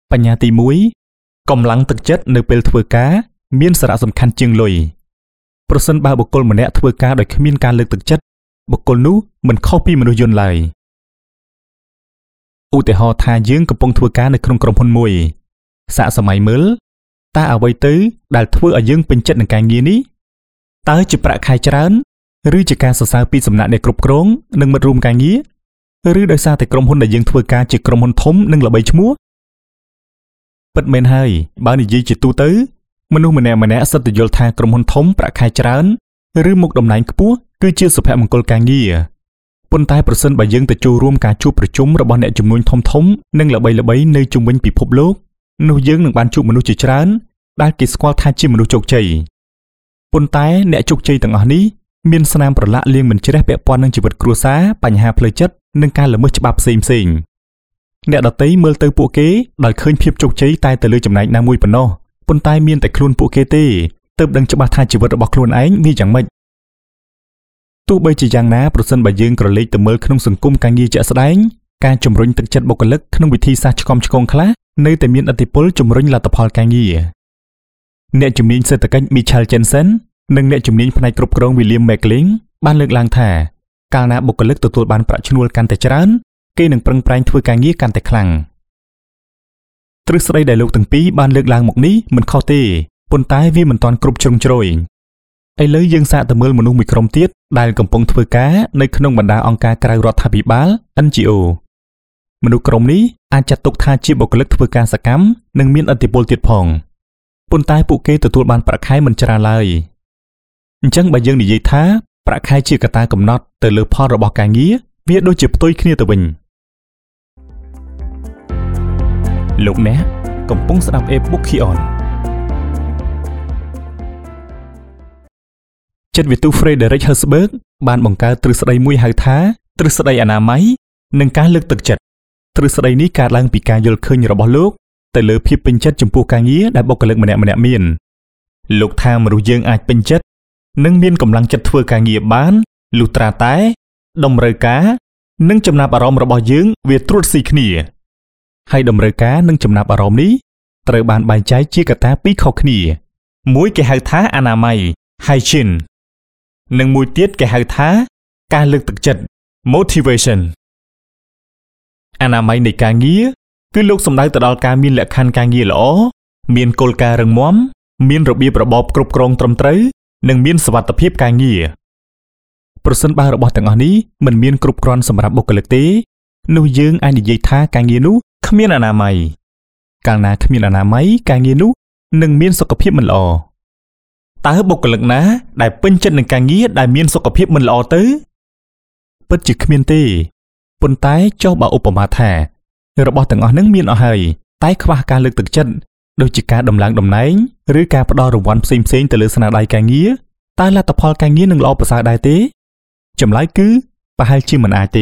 បញ្ញាទី1កម្លាំងទឹកចិត្តនៅពេលធ្វើការមានសារៈសំខាន់ជាងលុយប្រសិនបើបុគ្គលម្នាក់ធ្វើការដោយគ្មានការលើកទឹកចិត្តបុគ្គលនោះមិនខុសពីមនុស្សយន្តឡើយឧទាហរណ៍ថាយើងកំពុងធ្វើការនៅក្នុងក្រុមហ៊ុនមួយសាកសម័យមើលតើអ្វីទៅដែលធ្វើឲ្យយើងពេញចិត្តនឹងការងារនេះតើជាប្រាក់ខែច្រើនឬជាការសរសើរពីសំណាក់អ្នកគ្រប់គ្រងនិងមិត្តរួមការងារឬដោយសារតែក្រុមហ៊ុនដែលយើងធ្វើការជាក្រុមហ៊ុនធំនិងល្បីឈ្មោះពិតមែនហើយបើនិយាយជាទូទៅមនុស្សម្នាក់សិតតែយល់ថាក្រុមហ៊ុនធំប្រាក់ខែច្រើនឬមុខតំណែងខ្ពស់គឺជាសុភមង្គលការងារប៉ុន្តែប្រសិនបើយើងទៅចូលរួមការជួបប្រជុំរបស់អ្នកជំនួញធំនិងល្បីនៅជុំវិញពិភពលោកនោះយើងនឹងបានជួបមនុស្សជាច្រើនដែលគេស្គាល់ថាជាមនុស្សជោគជ័យប៉ុន្តែអ្នកជោគជ័យទាំងអស់នេះមានស្នាមប្រឡាក់លាងមិនជ្រះពាក់ព័ន្ធនឹងជីវិតគ្រួសារបញ្ហាផ្លូវចិត្តនិងការល្មើសច្បាប់ផ្សេងអ្នកដទៃមើលទៅពួកគេដោយឃើញភាពជោគជ័យតែទៅលើចំណែកណាមួយប៉ុណ្ណោះប៉ុន្តែមានតែខ្លួនពួកគេទេទើបដឹងច្បាស់ថាជីវិតរបស់ខ្លួនឯងវាយ៉ាងម៉េចទោះបីជាយ៉ាងណាប្រសិនបើយើងក្រឡេកទៅមើលក្នុងសង្គមការងារជាក់ស្ដែងការជំរុញទឹកចិត្តបុគ្គលិកក្នុងវិធីសាស្ត្រឆ្កំឆ្គងខ្លះនៅតែមានឥទ្ធិពលជំរុញលទ្ធផលការងារអ្នកជំនាញសេដ្ឋកិច្ច Michael Jensen និងអ្នកជំនាញផ្នែកគ្រប់គ្រង William McLean បានលើកឡើងថាកាលណាបុគ្គលិកទទួលបានប្រាក់ឈ្នួលកាន់តែច្រើនគេនឹងប្រឹងប្រែងធ្វើការងារកាន់តែខ្លាំងទ្រឹស្ដីដែលលោកទាំងពីរបានលើកឡើងមកនេះមិនខុសទេប៉ុន្តែវាមិនទាន់គ្រប់ជ្រុងជ្រោយឥឡូវយើងសាកទៅមើលមនុស្សមួយក្រុមទៀតដែលកំពុងធ្វើការនៅក្នុងបណ្ដាអង្គការក្រៅរដ្ឋាភិបាល NGO មនុស្សក្រុមនេះអាចចាត់ទុកថាជាបុគ្គលិកធ្វើការសកម្មនិងមានឥទ្ធិពលទៀតផងប៉ុន្តែពួកគេទទួលបានប្រាក់ខែមិនច្រើនឡើយអញ្ចឹងបើយើងនិយាយថាប្រាក់ខែជាកត្តាកំណត់ទៅលើផលរបស់ការងារវាដូចជាផ្ទុយគ្នាទៅវិញលោកអ្នកកំពុងស្ដាប់ e-book Kion ចិត្តវិទូ Frederick Herzberg បានបង្កើតទ្រឹស្ដីមួយហៅថាទ្រឹស្ដីអនាម័យនិងការលើកទឹកចិត្តទ្រឹស្ដីនេះកើតឡើងពីការយល់ឃើញរបស់លោកទៅលើភាពពេញចិត្តចំពោះការងារដែលបុគ្គលិកម្នាក់មានលោកថាមនុស្សយើងអាចពេញចិត្តនិងមានកម្លាំងចិត្តធ្វើការងារបានលុះត្រាតែតម្រូវការនិងចំណាប់អារម្មណ៍របស់យើងវាត្រួតស៊ីគ្នាហើយតម្រូវការនិងចំណាប់អារម្មណ៍នេះត្រូវបានបែងចែកជាកត្តាពីរខុសគ្នាមួយគេហៅថាអនាម័យ hygiene និងមួយទៀតគេហៅថាការលើកទឹកចិត្ត motivation អនាម័យនៃការងារគឺលោកសំដៅទៅដល់ការមានលក្ខខណ្ឌការងារល្អមានគោលការណ៍រឹងមាំមានរបៀបរបបគ្រប់គ្រងត្រឹមត្រូវនិងមានសុវត្ថិភាពការងារប្រសិនបើរបស់ទាំងអស់នេះមិនមានគ្រប់គ្រាន់សម្រាប់បុគ្គលិកទេនោះយើងអាចនិយាយថាការងារនោះគ្មានអនាម័យកាលណាគ្មានអនាម័យការងារនោះនឹងមានសុខភាពមិនល្អតើបុគ្គលិកណាដែលពេញចិត្តនឹងការងារដែលមានសុខភាពមិនល្អទៅពិតជាគ្មានទេប៉ុន្តែចុះបើឧបមាថារបស់ទាំងអស់នឹងមានអស់ហើយតែខ្វះការលើកទឹកចិត្តដូចជាការដំឡើងតំណែងឬការផ្ដល់រង្វាន់ផ្សេងទៅលើស្នាដៃការងារតើលទ្ធផលការងារនឹងល្អប្រសើរដែរទេចម្លើយគឺប្រហែលជាមិនអាចទេ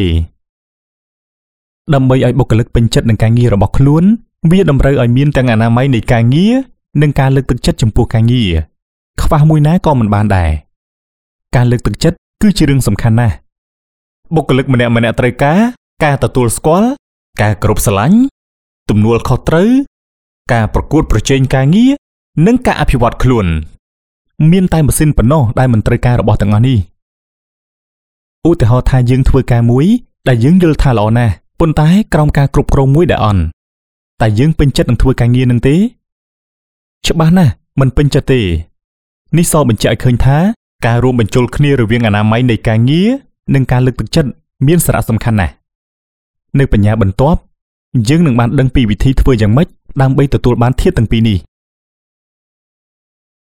ដើម្បីឲ្យបុគ្គលិកពេញចិត្តនឹងការងាររបស់ខ្លួនវាតម្រូវឲ្យមានទាំងអនាម័យនៃការងារនិងការលើកទឹកចិត្តចំពោះការងារខ្វះមួយណាក៏មិនបានដែរការលើកទឹកចិត្តគឺជារឿងសំខាន់ណាស់បុគ្គលិកម្នាក់ត្រូវការទទួលស្គាល់ការគោរពស្រឡាញ់ទំនួលខុសត្រូវការប្រកួតប្រជែងការងារនិងការអភិវឌ្ឍខ្លួនមានតែម៉ាស៊ីនប៉ុណ្ណោះដែលមិនត្រូវការរបស់ទាំងអស់នេះឧទាហរណ៍ថាយើងធ្វើការមួយដែលយើងយល់ថាល្អណាស់ប៉ុន្តែក្រោមការគ្រប់គ្រងមួយដែលអន់តែយើងពេញចិត្តនឹងធ្វើការងារនឹងទេច្បាស់ណាស់មិនពេញចិត្តទេនេះសបញ្ជាក់ឲ្យឃើញថាការរួមបញ្ចូលគ្នារវាងអនាម័យនៃការងារនិងការលើកទឹកចិត្តមានសារៈសំខាន់ណាស់នៅបញ្ញាបន្ទាប់យើងនឹងបានដឹងពីវិធីធ្វើយ៉ាងម៉េចដើម្បីទទួលបានធាតុទាំងពីរនេះ